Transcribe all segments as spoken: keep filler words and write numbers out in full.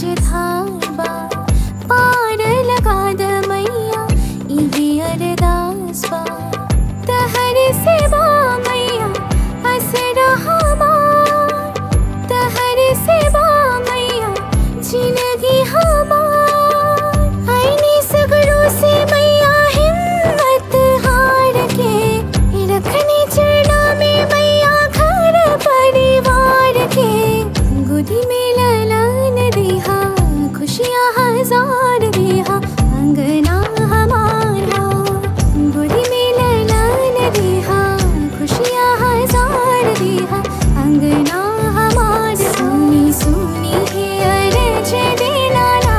मझधार बा पार लगा द मैया इहे अरदास बा तहरे सेवा मैया असरा हमार तहरे सेवा मैया जिंदगी हमार आईनी सगरों से मैया हिम्मत हार के रखनी चरणा में मैया घर परिवार के गोदी में ललन देहा खुशियाँ हजार देहा अंगना हमारा गोदी में ललन देहा खुशियाँ हजार देहा अंगना हमारा सुनी सुनी है अर्ज देना ना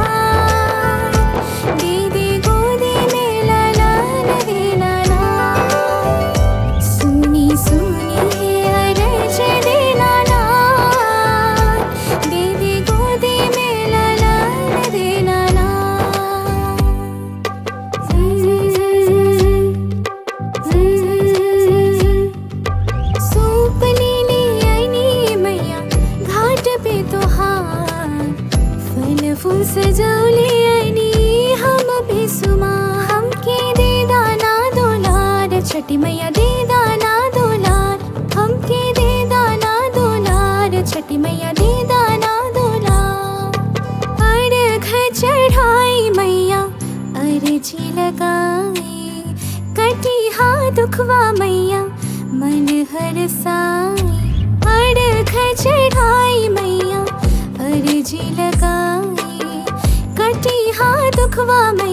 दे दे गोदी में ललन देना ना सुनी सुनी है अर्ज देना ना दे दे गोदी में ललन देना ना सूप लीली आईनी मैया घाट पे तोहार फल फूल सजौली आईनी हम बेसुमार हमके दे दाना दुलार छठी मैया दे दाना दुलार हमके दे दाना दुलार छठी मैया दे दाना दुलार अर्घ चढ़ाई मैया अर्जी लगाई कटी हाँ दुखवा मैया मन हरसाई अर्घ चढ़ाई मैया अर्जी लगाई कटी हाँ दुखवा मैया